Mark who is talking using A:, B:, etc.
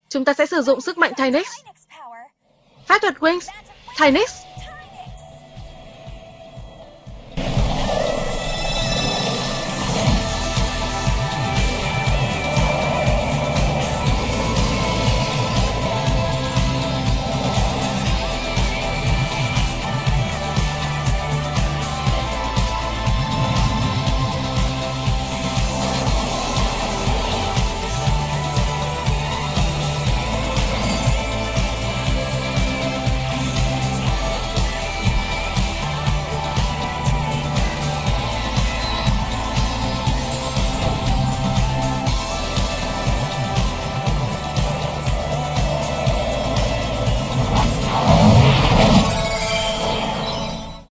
A: Chúng ta sẽ sử dụng sức mạnh Tynix. Phép thuật Wings. Tynix.